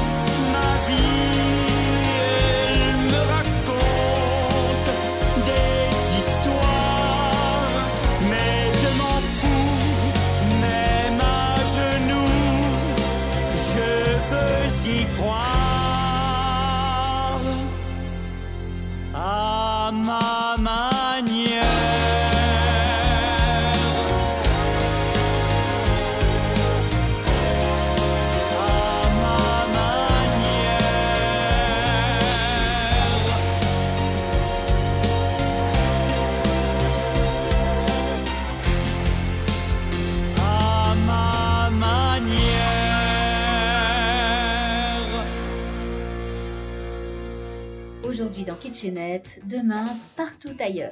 elle me raconte des histoires, mais je m'en fous, même à genoux, je veux y croire. À ma manière. Aujourd'hui dans Kitchenette, demain partout ailleurs.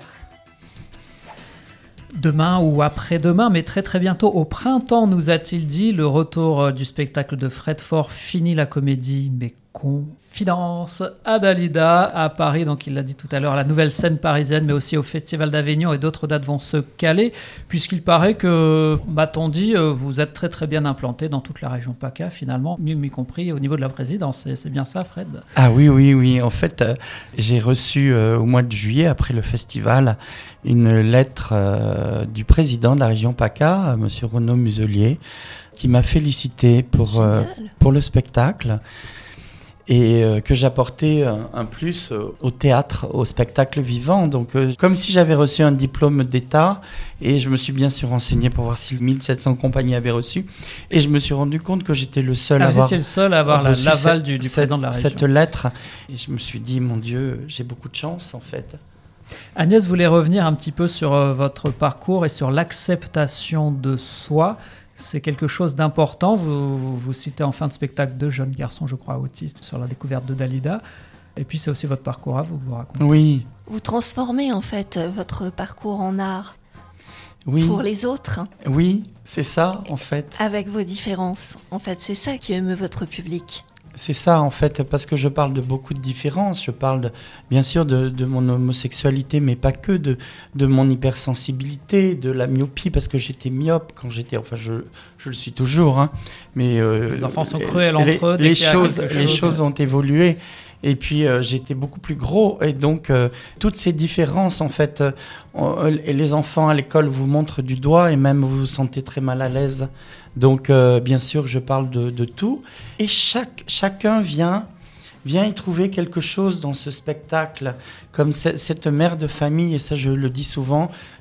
Demain ou après-demain, mais très très bientôt, au printemps, nous a-t-il dit, le retour du spectacle de Fred Faure, Fini la comédie, mais confidence à Dalida, à Paris, donc il l'a dit tout à l'heure, à la nouvelle scène parisienne, mais aussi au Festival d'Avignon, et d'autres dates vont se caler, puisqu'il paraît que, m'a-t-on dit, vous êtes très très bien implanté dans toute la région PACA, finalement, y compris au niveau de la présidence. C'est bien ça, Fred ? Ah oui. En fait, j'ai reçu au mois de juillet, après le festival, une lettre du président de la région PACA, monsieur Renaud Muselier, qui m'a félicité pour le spectacle et que j'apportais un plus au théâtre, au spectacle vivant. Donc, comme si j'avais reçu un diplôme d'État, et je me suis bien sûr renseigné pour voir si 1700 compagnies avaient reçu, et je me suis rendu compte que j'étais le seul à avoir l'aval du président de la région. Cette lettre, et je me suis dit, mon Dieu, j'ai beaucoup de chance en fait. Agnès voulait revenir un petit peu sur votre parcours et sur l'acceptation de soi. C'est quelque chose d'important. Vous citez en fin de spectacle 2 jeunes garçons, je crois, autistes, sur la découverte de Dalida. Et puis c'est aussi votre parcours à vous racontez. Oui. Vous transformez en fait votre parcours en art. Oui. Pour les autres. Oui, c'est ça en fait. Avec vos différences. En fait, c'est ça qui émeut votre public. C'est ça en fait, parce que je parle de beaucoup de différences. Je parle bien sûr de mon homosexualité, mais pas que, de mon hypersensibilité, de la myopie, parce que j'étais myope quand j'étais... Enfin, je le suis toujours. Hein, mais, les enfants sont cruels entre eux. Les choses ont évolué. Et puis, j'étais beaucoup plus gros. Et donc, toutes ces différences, en fait, les enfants à l'école vous montrent du doigt et même vous vous sentez très mal à l'aise. Donc, bien sûr, je parle de tout. Et chacun vient y trouver quelque chose dans ce spectacle. Comme cette mère de famille, et ça je le dis souvent,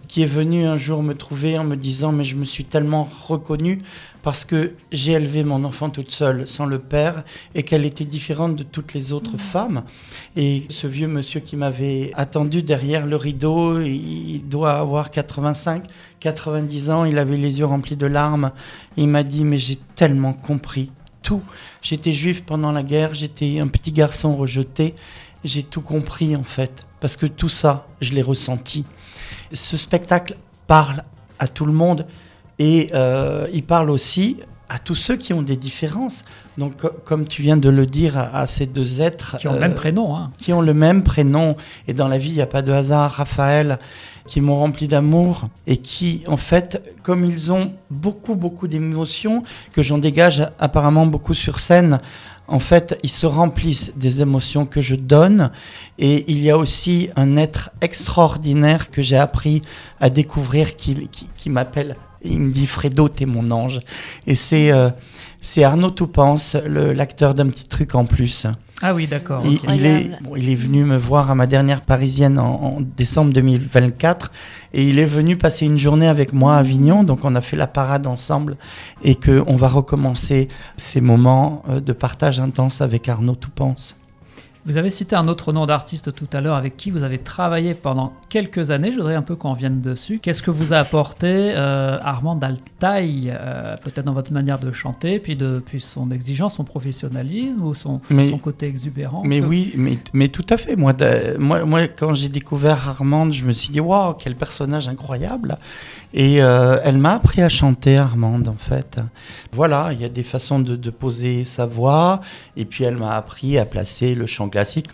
qui est venue un jour me trouver en me disant « Mais je me suis tellement reconnue parce que j'ai élevé mon enfant toute seule, sans le père, et qu'elle était différente de toutes les autres femmes. » Et ce vieux monsieur qui m'avait attendu derrière le rideau, il doit avoir 85, 90 ans, il avait les yeux remplis de larmes. Il m'a dit « Mais j'ai tellement compris tout. J'étais juif pendant la guerre, j'étais un petit garçon rejeté. J'ai tout compris en fait, parce que tout ça, je l'ai ressenti. » Ce spectacle parle à tout le monde et il parle aussi à tous ceux qui ont des différences. Donc, comme tu viens de le dire, à ces deux êtres... Qui ont le même prénom. Hein. Qui ont le même prénom. Et dans la vie, il n'y a pas de hasard. Raphaël, qui m'ont rempli d'amour et qui, en fait, comme ils ont beaucoup d'émotions, que j'en dégage apparemment beaucoup sur scène, en fait, ils se remplissent des émotions que je donne. Et il y a aussi un être extraordinaire que j'ai appris à découvrir qui m'appelle. Il me dit « Fredo, t'es mon ange ». Et c'est Arnaud Toupens, l'acteur d'Un petit truc en plus. Ah oui, d'accord. Il est venu me voir à ma dernière Parisienne en décembre 2024 et il est venu passer une journée avec moi à Avignon, donc on a fait la parade ensemble et qu'on va recommencer ces moments de partage intense avec Arnaud Toupens. Vous avez cité un autre nom d'artiste tout à l'heure avec qui vous avez travaillé pendant quelques années. Je voudrais un peu qu'on revienne dessus. Qu'est-ce que vous a apporté Armand Altaï, peut-être dans votre manière de chanter, puis son exigence, son professionnalisme ou son côté exubérant? Mais oui, mais tout à fait. Moi, quand j'ai découvert Armande, je me suis dit « Waouh, quel personnage incroyable !» Et elle m'a appris à chanter, Armande, en fait. Voilà, il y a des façons de poser sa voix. Et puis, elle m'a appris à placer le chant classique.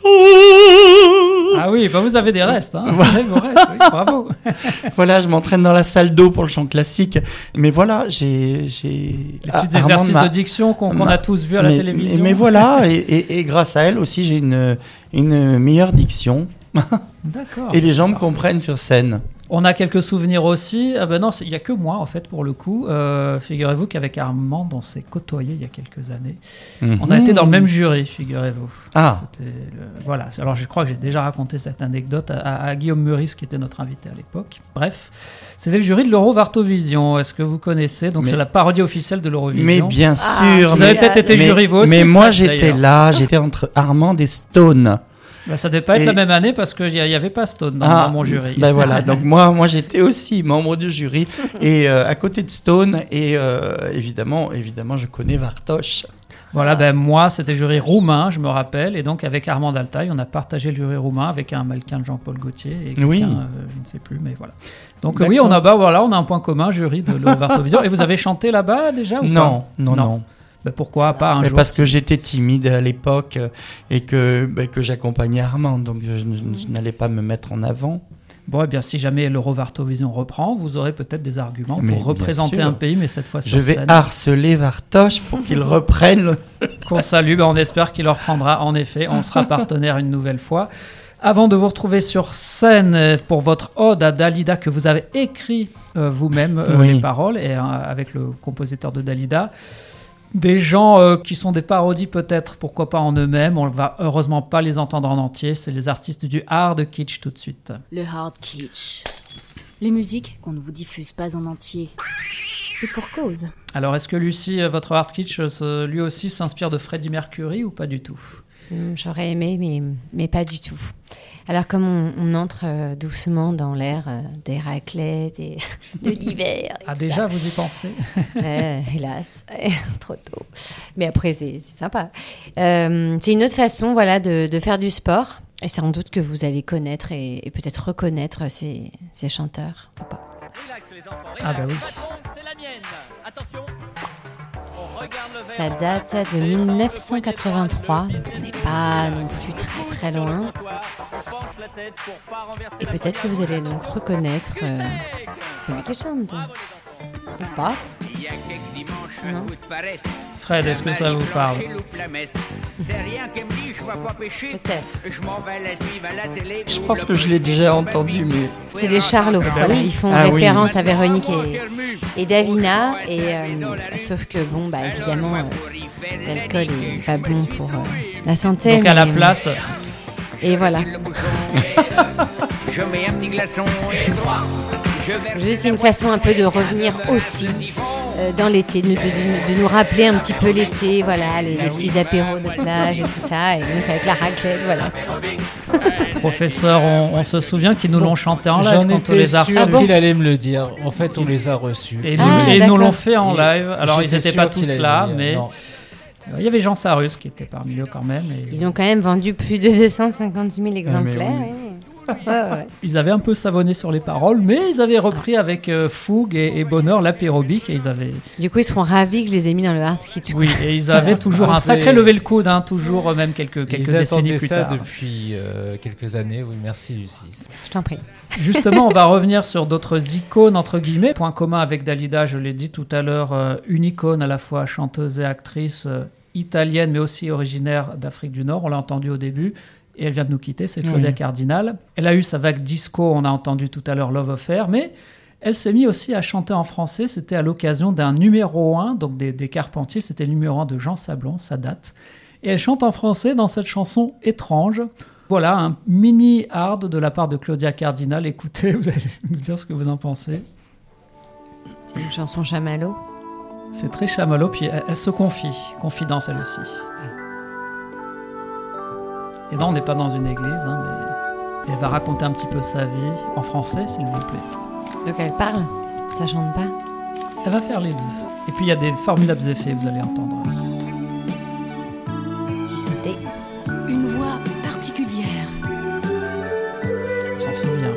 Ah oui, bah vous avez des restes. Hein. Vous avez vos restes, oui, bravo. Voilà, je m'entraîne dans la salle d'eau pour le chant classique. Mais voilà, j'ai... Les petits exercices de diction qu'on a tous vus à la télévision. Mais voilà, et grâce à elle aussi, j'ai une meilleure diction. D'accord. Et les gens me comprennent sur scène. On a quelques souvenirs aussi. Ah ben non, il n'y a que moi, en fait, pour le coup. Figurez-vous qu'avec Armand, on s'est côtoyé il y a quelques années. On a été dans le même jury, figurez-vous. Ah. Voilà. Alors, je crois que j'ai déjà raconté cette anecdote à Guillaume Meurice, qui était notre invité à l'époque. Bref, c'était le jury de l'Eurovartovision. Est-ce que vous connaissez? Donc, c'est la parodie officielle de l'Eurovision. Mais bien sûr. Vous avez peut-être été jury, vous aussi. Mais moi, j'étais là. J'étais entre Armand et Stone. Ben, ça ne devait pas être la même année parce qu'il n'y avait pas Stone dans mon jury. Ben voilà, donc moi j'étais aussi membre du jury et à côté de Stone et évidemment je connais Vartoš. Voilà, ben moi c'était jury roumain, je me rappelle, et donc avec Armand Altaï, on a partagé le jury roumain avec un mannequin de Jean-Paul Gaultier et quelqu'un, je ne sais plus, mais voilà. Donc oui, on a un point commun, jury de l'Eurovartovision. Et vous avez chanté là-bas déjà ou non, pas? Non. Ben pourquoi pas un jour? Parce que j'étais timide à l'époque et que j'accompagnais Armand, donc je n'allais pas me mettre en avant. Bon, eh bien, si jamais l'Eurovartovision reprend, vous aurez peut-être des arguments pour représenter un pays, mais cette fois sur scène. Je vais harceler Vartoš pour qu'il reprenne. Qu'on salue, on espère qu'il le reprendra, en effet. On sera partenaire une nouvelle fois. Avant de vous retrouver sur scène pour votre ode à Dalida que vous avez écrit vous-même, les paroles, et avec le compositeur de Dalida, des gens qui sont des parodies peut-être, pourquoi pas en eux-mêmes. On ne va heureusement pas les entendre en entier. C'est les artistes du hard kitsch tout de suite. Le hard kitsch. Les musiques qu'on ne vous diffuse pas en entier. Et pour cause. Alors, est-ce que Lucie, votre hard kitsch, lui aussi s'inspire de Freddie Mercury ou pas du tout? J'aurais aimé, mais pas du tout. Alors, comme on entre doucement dans l'ère des raclettes et de l'hiver. Ah, déjà, vous y pensez? Hélas, trop tôt. Mais après, c'est sympa. C'est une autre façon, voilà, de faire du sport. Et sans doute que vous allez connaître et peut-être reconnaître ces chanteurs ou pas. Ah bah oui. Ça date de 1983, donc on n'est pas non plus très très loin. Et peut-être que vous allez donc reconnaître celui qui chante. Ou pas? Non. Fred, est-ce que ça vous parle? Peut-être. Je pense que je l'ai déjà entendu, mais... C'est les Charlots, voilà. Ils font référence à Véronique et Davina, sauf que, bon, bah, évidemment, l'alcool est pas bon pour la santé. Donc à la place... Et voilà. Je mets un petit glaçon et 3, Juste une façon un peu de revenir aussi dans l'été, de nous rappeler un petit peu l'été, voilà, les petits apéros de plage et tout ça, et donc avec la raclette, voilà. Professeur, on se souvient qu'ils nous l'ont chanté en live quand on les a reçus. J'en étais sûr qu'il allait me le dire. En fait, on les a reçus. Et ils nous l'ont fait en live. Alors, ils n'étaient pas tous là, mais il y avait Jean Sarus qui était parmi eux quand même. Et... Ils ont quand même vendu plus de 250 000 exemplaires. Ouais. Ils avaient un peu savonné sur les paroles, mais ils avaient repris avec fougue et bonheur l'apérobique. Et ils avaient... Du coup, ils seront ravis que je les ai mis dans le Hard Kitsch. Oui, et ils avaient toujours un sacré lever le coude, toujours même quelques décennies plus tard. Ils attendaient ça depuis quelques années. Oui, merci Lucie. Je t'en prie. Justement, on va revenir sur d'autres icônes, entre guillemets. Point commun avec Dalida, je l'ai dit tout à l'heure, une icône à la fois chanteuse et actrice italienne, mais aussi originaire d'Afrique du Nord. On l'a entendu au début. Et elle vient de nous quitter, c'est Claudia Cardinal. Elle a eu sa vague disco, on a entendu tout à l'heure Love Affair, mais elle s'est mise aussi à chanter en français. C'était à l'occasion d'un numéro 1, donc des Carpentiers, c'était le numéro 1 de Jean Sablon, ça date. Et elle chante en français dans cette chanson étrange. Voilà, un mini hard de la part de Claudia Cardinal. Écoutez, vous allez nous dire ce que vous en pensez. C'est une chanson chamallow. C'est très chamallow, puis elle se confidence elle aussi. Et non, on n'est pas dans une église, mais elle va raconter un petit peu sa vie en français, s'il vous plaît. Donc elle parle, ça chante pas. Elle va faire les deux. Et puis il y a des formidables effets, vous allez entendre. Disney. Une voix particulière. On s'en souvient.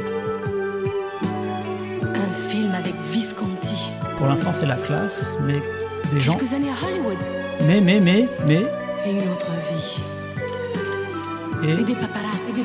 Un film avec Visconti. Pour l'instant, c'est la classe, mais des gens... Quelques années à Hollywood. Mais... Et une autre vie. Et des paparazzi.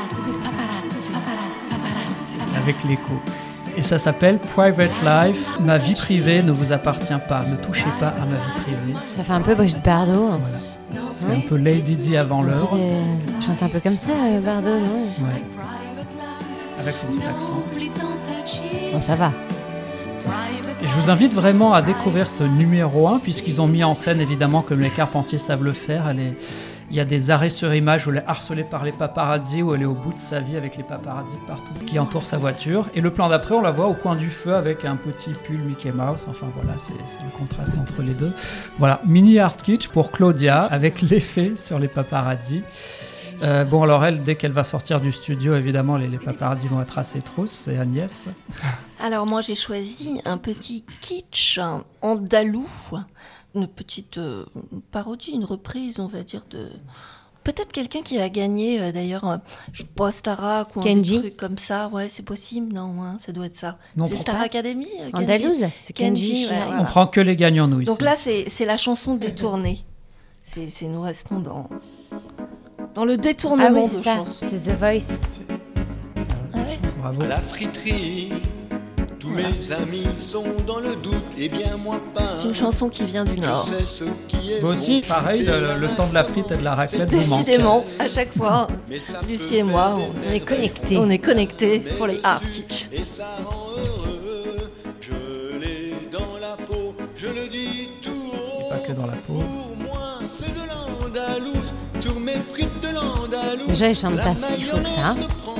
Avec l'écho. Et ça s'appelle Private Life. Ma vie privée ne vous appartient pas. Ne touchez pas à ma vie privée. Ça fait un peu Brigitte Bardot. Voilà. C'est un peu Lady Di avant l'heure. Chante un peu comme ça, Bardot, non ? Ouais. Avec son petit accent. Bon, ça va. Et je vous invite vraiment à découvrir ce numéro 1, puisqu'ils ont mis en scène, évidemment, comme les Carpentiers savent le faire. Il y a des arrêts sur image où elle est harcelée par les paparazzi, où elle est au bout de sa vie avec les paparazzi partout qui entourent sa voiture. Et le plan d'après, on la voit au coin du feu avec un petit pull Mickey Mouse. Enfin voilà, c'est le contraste entre les deux. Voilà, mini hard kitsch pour Claudia avec l'effet sur les paparazzi. Bon, alors elle, dès qu'elle va sortir du studio, évidemment, les paparazzi vont être à ses trousses. C'est Agnès. Alors moi, j'ai choisi un petit kitsch andalou. Une petite parodie, une reprise, on va dire, de... Peut-être quelqu'un qui a gagné, d'ailleurs, je sais pas, Starac ou un truc comme ça. Ouais, c'est possible, non, hein, ça doit être ça. Non, c'est Star Academy Andalouse, c'est Kenji. Ouais, on prend que les gagnants, nous, ici. Donc là, c'est la chanson détournée. Nous restons dans le détournement de chansons. C'est The Voice. Ah ouais. Bravo. À la friterie, tous mes amis sont dans le doute, et bien moi pas. C'est une chanson qui vient du Nord. Vous aussi, pareil, le temps de la frite et de la raclette vous manque. Décidément, à chaque fois, Lucie et moi, on est connectés. On est connectés pour les hard kitsch. Et ça rend heureux, je l'ai dans la peau, je le dis tout haut. Pas que dans la peau. Pour moi, c'est de l'Andalouse, sur mes frites de l'Andalouse. Déjà, ils chantent pas si faux que ça.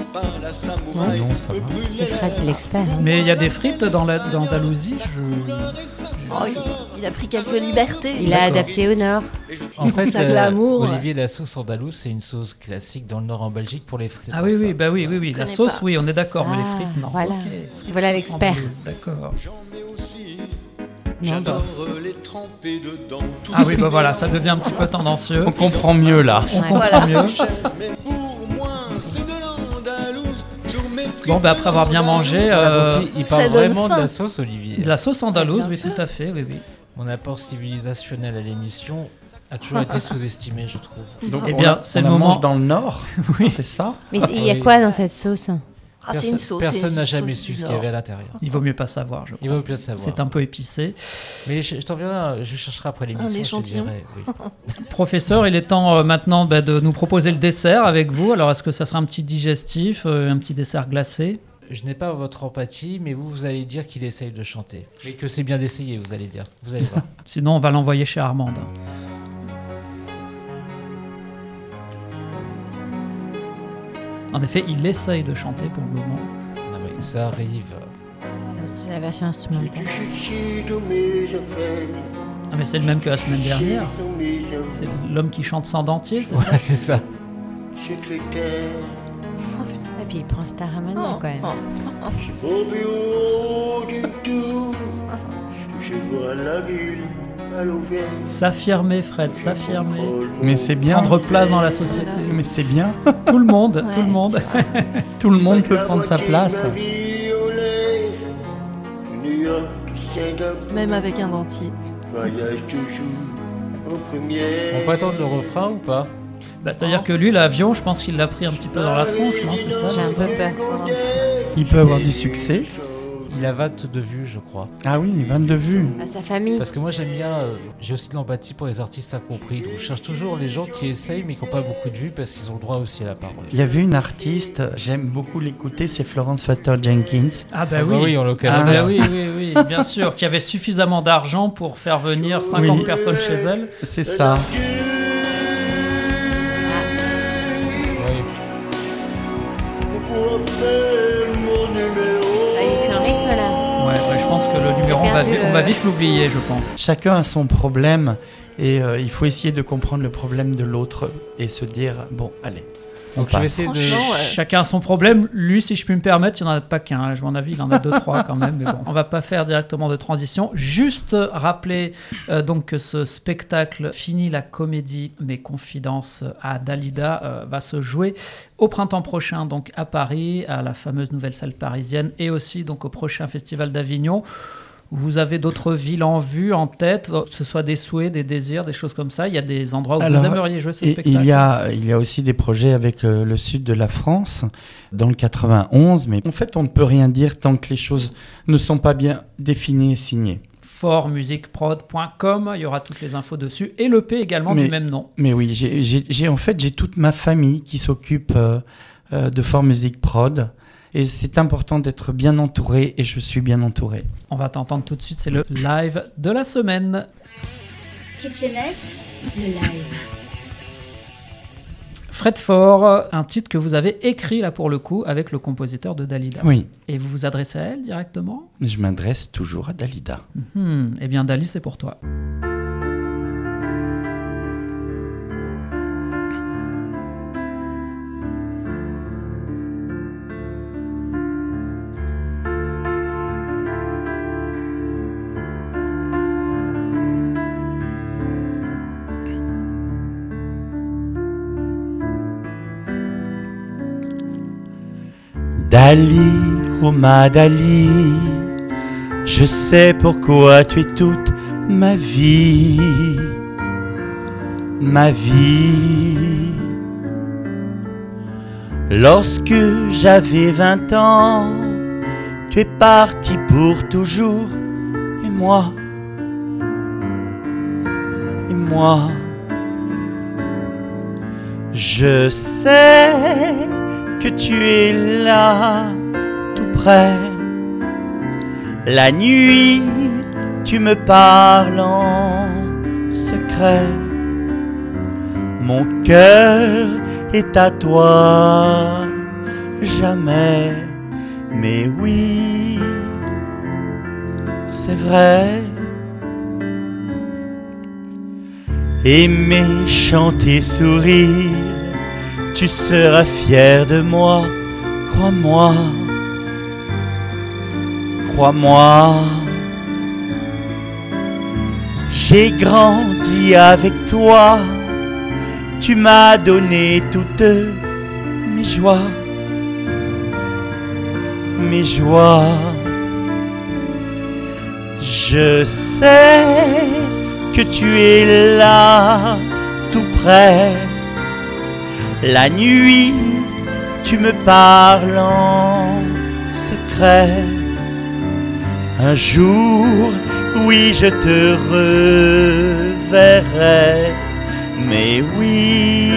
Non, ça va. C'est Fred l'expert. Mais il y a des frites dans l'Andalousie. Il a pris quelques libertés. Il a adapté au Nord. En fait, sa glamour. Olivier, la sauce andalouse, c'est une sauce classique dans le Nord en Belgique pour les frites. Ah oui, oui. La sauce, pas. Oui, on est d'accord, mais les frites, non. Voilà, okay. Voilà l'expert. D'accord. J'adore les tremper dedans. Ah oui, bah voilà, ça devient un petit peu tendancieux. On comprend mieux là. On comprend mieux. Bon, bah après avoir bien mangé, il parle vraiment de la sauce, Olivier. De la sauce andalouse, oui, tout à fait, oui. Mon apport civilisationnel à l'émission a toujours été sous-estimé, je trouve. Donc, eh bien, c'est le moment. Mange dans le Nord, oui, c'est ça. Mais il y a quoi dans cette sauce ? C'est une sauce. Personne n'a jamais su ce qu'il y avait à l'intérieur. Il vaut mieux pas savoir, je crois. Il vaut mieux savoir. C'est un peu épicé. Mais je t'en viendrai, je chercherai après l'émission. Un échantillon. Oui. Professeur, il est temps maintenant de nous proposer le dessert avec vous. Alors, est-ce que ça sera un petit digestif, un petit dessert glacé ? Je n'ai pas votre empathie, mais vous allez dire qu'il essaye de chanter. Et que c'est bien d'essayer, vous allez dire. Vous allez voir. Sinon, on va l'envoyer chez Armande. En effet, il essaye de chanter pour le moment. Non mais ça arrive. C'est la version instrumentale. Ah, mais c'est le même que la semaine dernière. C'est l'homme qui chante sans dentier, c'est ça? Ouais, c'est ça. Et puis il prend Starmania quand même. Au bureau du tout, je vois la ville à l'ouvert. S'affirmer, Fred, s'affirmer. Mais c'est bien. Prendre place dans la société. Mais c'est bien. Tout le monde, Ouais, tout le monde. Tout le monde peut prendre sa place. New York, Singapour, Même avec un dentier. voyage toujours en première. On peut attendre le refrain ou pas? Bah, c'est-à-dire que lui, l'avion, je pense qu'il l'a pris un petit peu dans la tronche, non? C'est ça? J'ai un peu peur. Il peut avoir du succès. Il a 22 vues, je crois. Ah oui, 22 vues. À sa famille. Parce que moi j'aime bien, j'ai aussi de l'empathie pour les artistes incompris. Donc je cherche toujours les gens qui essayent mais qui n'ont pas beaucoup de vues parce qu'ils ont le droit aussi à la parole. Il y avait une artiste, j'aime beaucoup l'écouter, c'est Florence Foster Jenkins. Ah bah Ah oui. bah oui, en local. Ah bah oui, bien sûr, qui avait suffisamment d'argent pour faire venir 50 Oui. personnes chez elle. C'est ça. Ah, il y a plus un rythme là. Ouais, je pense que le numéro, on va vite l'oublier, je pense. Chacun a son problème et il faut essayer de comprendre le problème de l'autre et se dire, bon, allez, on Donc je vais passe. essayer de... Franchement, Chacun a son problème. Lui, si je puis me permettre, il n'y en a pas qu'un. À mon avis, il en a 2-3 quand même. Mais bon, on va pas faire directement de transition. Juste rappeler donc que ce spectacle Fini la comédie, mes confidences à Dalida va se jouer au printemps prochain, donc à Paris, à la fameuse nouvelle salle parisienne, et aussi donc au prochain festival d'Avignon. Vous avez d'autres villes en vue, en tête, que ce soit des souhaits, des désirs, des choses comme ça? Il y a des endroits où Alors, vous aimeriez jouer ce et spectacle? il y a aussi des projets avec le sud de la France, dans le 91, mais en fait, on ne peut rien dire tant que les choses ne sont pas bien définies et signées. fortmusicprod.com, il y aura toutes les infos dessus, et l'EP également du même nom. Mais oui, j'ai toute ma famille qui s'occupe de Fort Music Prod. Et c'est important d'être bien entouré, et je suis bien entouré. On va t'entendre tout de suite, c'est le live de la semaine. Kitchenette, le live. Fred Fort, un titre que vous avez écrit là pour le coup avec le compositeur de Dalida. Oui. Et vous vous adressez à elle directement? Je m'adresse toujours à Dalida. Eh bien Dali, c'est pour toi. Dali, oh ma Dali, je sais pourquoi tu es toute ma vie, ma vie. Lorsque j'avais 20 ans, tu es parti pour toujours, et moi, je sais que tu es là, tout près. La nuit, tu me parles en secret. Mon cœur est à toi, jamais. Mais oui, c'est vrai. Aimer, chanter, sourire, tu seras fier de moi, crois-moi, crois-moi. J'ai grandi avec toi, tu m'as donné toutes mes joies, mes joies. Je sais que tu es là, tout près. La nuit, tu me parles en secret. Un jour, oui, je te reverrai. Mais oui,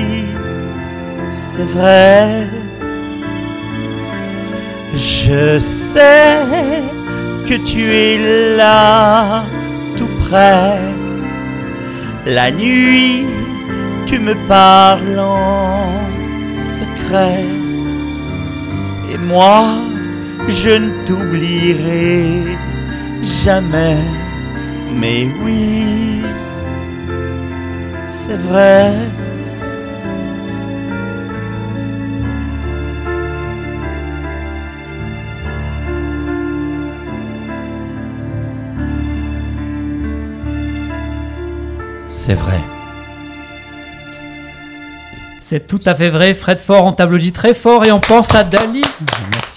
c'est vrai. Je sais que tu es là, tout près. La nuit, tu me parles en secret. Et moi, je ne t'oublierai jamais. Mais oui, c'est vrai. C'est vrai. C'est tout à fait vrai, Fred Faure, on t'applaudit très fort et on pense à Dali. Merci.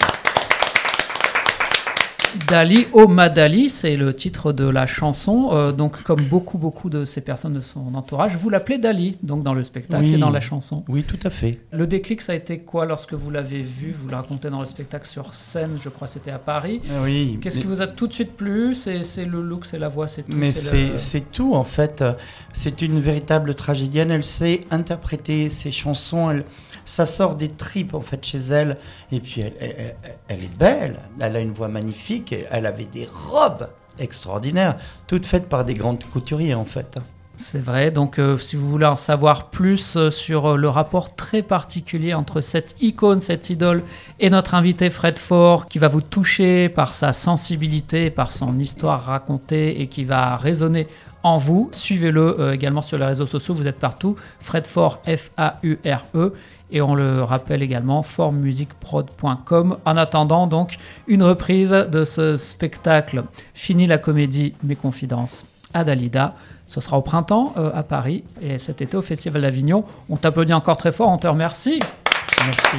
Dali, oh ma Dali, c'est le titre de la chanson. Donc, comme beaucoup de ces personnes de son entourage, vous l'appelez Dali, donc dans le spectacle et dans la chanson. Oui, tout à fait. Le déclic, ça a été quoi lorsque vous l'avez vu? Vous le racontez dans le spectacle sur scène, je crois que c'était à Paris. Oui. Qu'est-ce qui vous a tout de suite plu? C'est le look, c'est la voix, c'est tout. Mais c'est tout, en fait. C'est une véritable tragédienne. Elle sait interpréter ses chansons. Ça sort des tripes, en fait, chez elle. Et puis, elle est belle. Elle a une voix magnifique. Elle avait des robes extraordinaires, toutes faites par des grandes couturiers, en fait. C'est vrai, donc si vous voulez en savoir plus sur le rapport très particulier entre cette icône, cette idole et notre invité Fred Faure, qui va vous toucher par sa sensibilité, par son histoire racontée et qui va résonner en vous, suivez-le également sur les réseaux sociaux, vous êtes partout, Fred Faure, F-A-U-R-E, et on le rappelle également, formusicprod.com. En attendant donc une reprise de ce spectacle, Fini la comédie, mes confidences à Dalida. Ce sera au printemps à Paris et cet été au Festival d'Avignon. On t'applaudit encore très fort, on te remercie. Merci.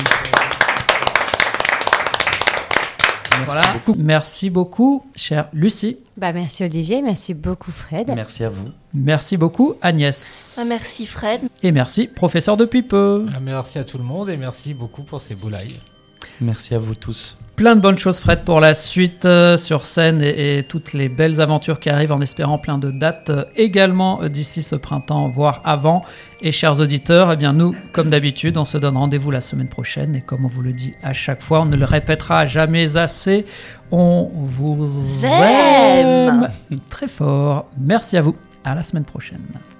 Voilà. Merci beaucoup, chère Lucie. Merci Olivier, merci beaucoup Fred. Merci à vous. Merci beaucoup Agnès. Merci Fred. Et merci professeur depuis peu. Merci à tout le monde et merci beaucoup pour ces beaux lives. Merci à vous tous. Plein de bonnes choses Fred pour la suite sur scène et toutes les belles aventures qui arrivent en espérant plein de dates également d'ici ce printemps, voire avant. Et chers auditeurs, eh bien nous, comme d'habitude, on se donne rendez-vous la semaine prochaine et comme on vous le dit à chaque fois, on ne le répétera jamais assez, on vous aime très fort. Merci à vous, à la semaine prochaine.